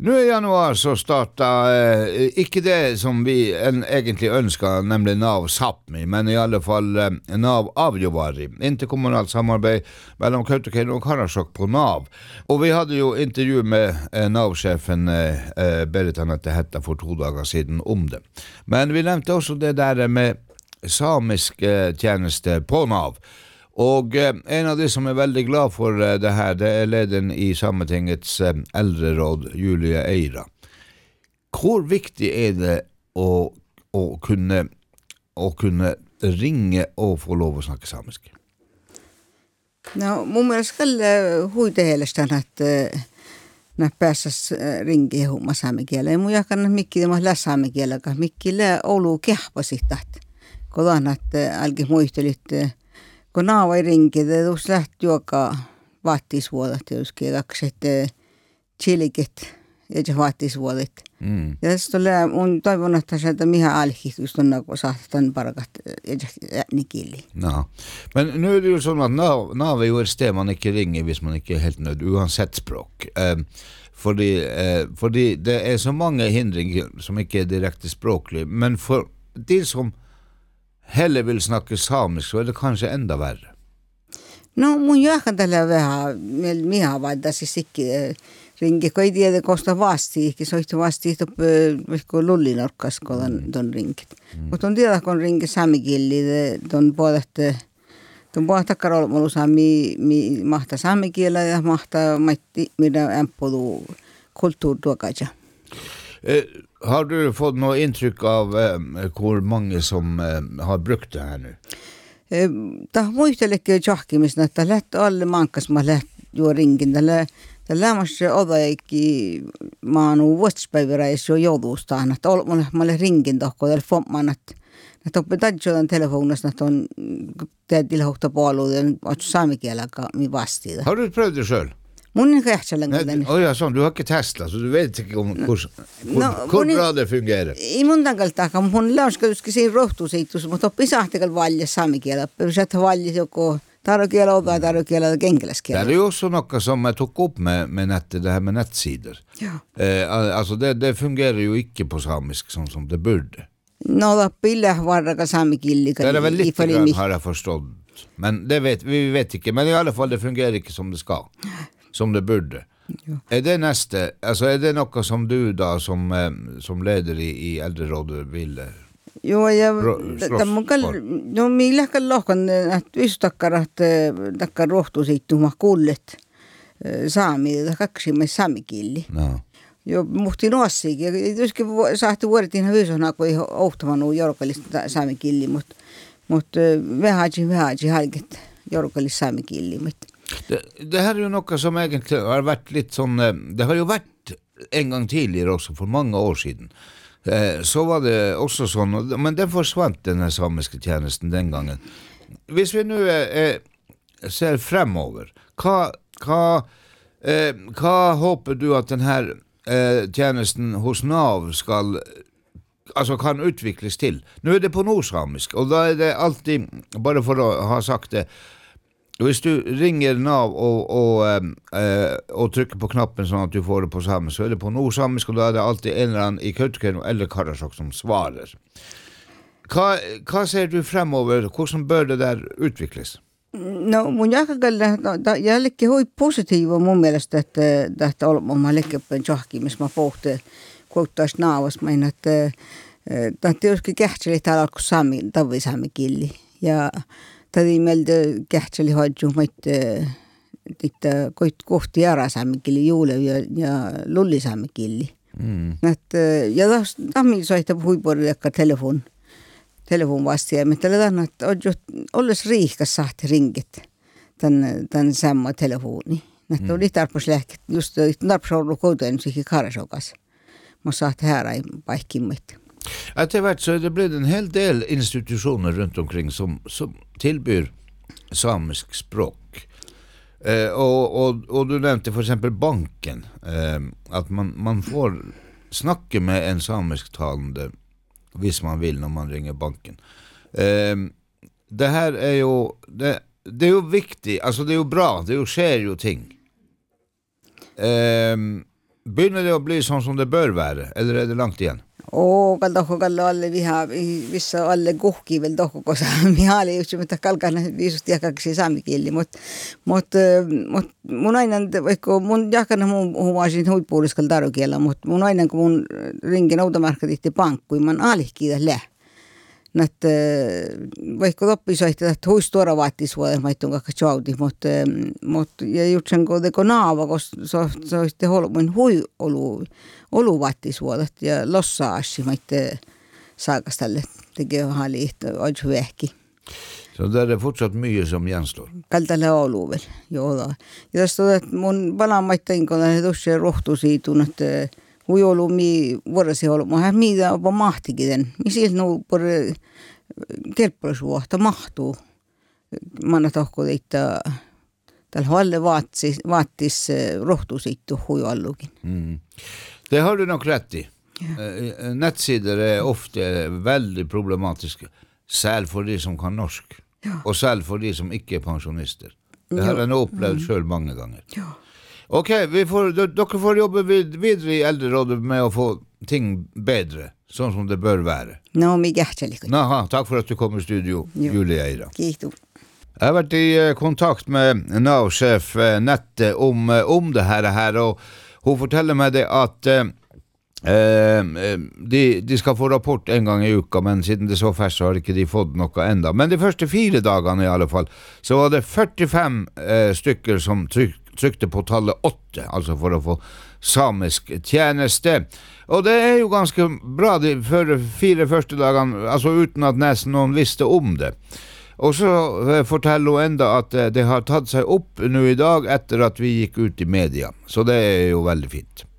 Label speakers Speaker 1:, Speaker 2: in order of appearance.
Speaker 1: Nu I januar så startar ikke det som vi egentlig ønsker, nemlig Nav Sápmi, men I alle fall Nav Avjovari, interkommunalt samarbeid mellom Kautokeino og Karasjok på Nav. Og vi hadde jo intervju med Nav-sjefen Berit Anette Hetta for 2 dager siden om det. Men vi nevnte også det der med samisk tjeneste på Nav. Og en av de som veldig glad for det her, det lederen I Sametingets eldreråd, Julie Eira. Hvor viktig det å kunne ringe og få lov å snakke samisk?
Speaker 2: No, mun mielestä kyllä huitehelestään, että pääsäs ringi humma saamikielä. Mun jakan mikki tämä lässaamikielä, mikki lää Oulu kehpasihtat. Kodan, että alki muistelit, kun naava ringi, että tuossa lähti joka vaattisvuodet, joskin 2 chilikit ja vaattisvuodet. Ja tässä tulee, mun toivon, että sieltä mihin alkihtus on, kun saatan parakat ja killi.
Speaker 1: Ja, men nu det ju sånn at Nav jo et sted man ikke ringer hvis man ikke helt nødt, uansett språk. Fordi det så mange hindringer som ikke direkte språklig, men for de som heller vill snakke samisk, så det kanske ända värre.
Speaker 2: No, mun jakan tällä vähän, mihän vaihtaa siis ikke ringi, kun ei tiedä, kosta vasti, se on vasti, kun lullinorkkas, kun ton ringit. Mutta on tiedä, kun ringi saamikilli, ton puhuta takkarolmolu saami, mahtaa saamikielä ja mahtaa mitä ämpolu kulttuurituokaja.
Speaker 1: Har du fått något intryck av hur många som har brukt det här nu?
Speaker 2: Det muistelekin johkimista, että lähti alle mankas, mä lähti jo ringin. Tällä lämmässä odaikki maanu vuosispäiväräis jo jouduustaan, että mä lähti ringin tohko, tällä fomman, että oppi tadjodan telefonista, että on tehdillä hohta puolue, ja oottu saamikielä vastiida.
Speaker 1: Har du prövat det själv?
Speaker 2: Mun är inte längre.
Speaker 1: Ja, sån, du har inte testat, så du vet inte om hur bra det fungerar.
Speaker 2: I mun takalta, mun lauskatuskin siinä rohtuusiittus, mutta oppi sahtekal valja saamikielä. Perusat valja joko tarokielä tai tarokielä kenkiläskielä.
Speaker 1: Det är ju också något som jag tog upp med det här med nätsidor.
Speaker 2: Ja.
Speaker 1: Alltså det fungerar ju inte på samisk som det borde.
Speaker 2: No, da pilla varraka saamikilli.
Speaker 1: Det är väl lite grann har jag förstått. Men vi vet inte. Men I alla fall det fungerar inte som det ska. Som det burde. Ja. Det nästa, alltså det något som du då som leder I äldrerådet vill?
Speaker 2: Jo, millä kallokan att vistakkar att takkar rohtusiittuma kullet saami, kaksimme saamikilli.
Speaker 1: No.
Speaker 2: Jo, muhti noassikin. Tuskin saahti vuodetin hyysona, kun ei ohtamanu jorkalista saamikilli, mutta vähäji halket jorkalista saamikilli.
Speaker 1: Det här är ju något som egentligen har varit lite sån, det har ju varit en gång tidigare också för många år sedan. Så var det också sån, men den försvann den här samiska tjänsten den gången. Hvis vi nu ser fremover, vad hoppas du att den här tjänsten hos Nav kan utvecklas till? Nu är det på nordsamisk och då är det alltid, bara för att ha sagt det, hvis du ringer Nav och trycker på knappen så att du får det på samisk, så är det på nordsamisk och då är det alltid en eller annan I Kautokeino eller Karasjok som svarar. Vad ser du fremover? Hur bör det där utvecklas?
Speaker 2: No, mun jakakalla jällekin hui positiiva mun mielestä, että olemme lekkeppän johki, missä mä pohtin kuuttaisi naavas. Mä että tietysti kähtseli täällä alkoi tavisaamikilli. Ja tädi meiltä kähtseli hoidju että kohti jarasaamikilli, juule ja lullisaamikilli. Ja taas tammilla soittaa huipuolella telefon vastia, mutta tällä että olles riihkas sahti ringit tämän samma telefoni. Että oli tarpeeksi lähket, just tarpeeksi ollut kouden siihen Karasjokas. Mä sahti här I paikkimmit.
Speaker 1: Att det så det blev en hel del institutioner runt omkring som tillbyr samisk språk. Och du nämnde för exempel banken, att man får snacka med en samisktalande hvis man vill när man ringer banken. Det här är ju det är ju viktigt, alltså det är ju bra, det sker ju ting. begynner det å bli sånn som det bør være, eller det langt igjen?
Speaker 2: Kalla alle vissa alle kohki vel tohko kosa mihaali just mitä kalkana viisusti jakaksi saamikieli mut mun aina vaikka mun jakana mun huomasin huippuuliskal tarukielä mut mun aina kun mun ringin automarketti pankku man alihkiida lä nat vaikka toppisoitte että huistuora vaattis vuoden maittun kakka chauti mut ja jutsen ko deko naava kos so itte holmun hui olu vaattis vuodet ja lossaassi maitte saakas tälle tekee hali och vähki.
Speaker 1: Så det är fortsatt mycket som gjenstår.
Speaker 2: Kaltalle olu vel. Joo da. Ja tästä että mun palamaittain kun ne tuossa rohtusiitun että hui olu mi vuorosi olu mä mitä opa mahtikin. Misil no por kelpoisuutta mahtuu. Manna tohko että tällä halle vaattis rohtusiittu hui allukin.
Speaker 1: Det har du nok rett i. Nettsider er ofte veldig problematiske, selv for de som kan norsk, og selv for de som ikke er pensjonister. Det har jeg opplevd selv mange ganger.
Speaker 2: Ja.
Speaker 1: Ok, dere får jobbe videre i Eldrerådet med å få ting bedre, sånn som det bør være.
Speaker 2: No, mig hjertelig.
Speaker 1: Takk for at du kom i studio, Julie Eira.
Speaker 2: Kiitos.
Speaker 1: Jeg har vært i kontakt med Nav-sjef Nette om det her, og hun forteller meg det at de skal få rapport en gang i uka, men siden det er så først så har ikke de fått noe enda. Men de første 4 dagene i alle fall, så var det 45 stykker som trykte på tallet 8, altså for å få samisk tjeneste. Og det er jo ganske bra de 4 første dagene, altså uten at nesten noen visste om det. Og så forteller hun enda at det har tatt seg opp nå i dag etter at vi gikk ut i media. Så det er jo veldig fint.